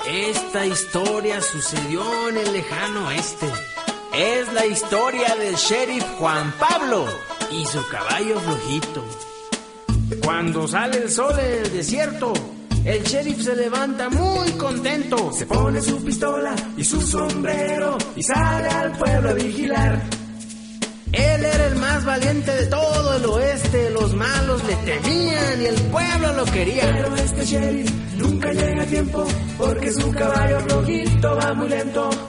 Esta historia sucedió en el lejano oeste. Es la historia del sheriff Juan Pablo y su caballo flojito. Cuando sale el sol en el desierto, el sheriff se levanta muy contento. Se pone su pistola y su sombrero y sale al pueblo a vigilar. Él era el más valiente de todo el oeste. Los malos le temían y el pueblo lo quería. Pero este sheriff nunca llega a tiempo porque su caballo flojito va muy lento.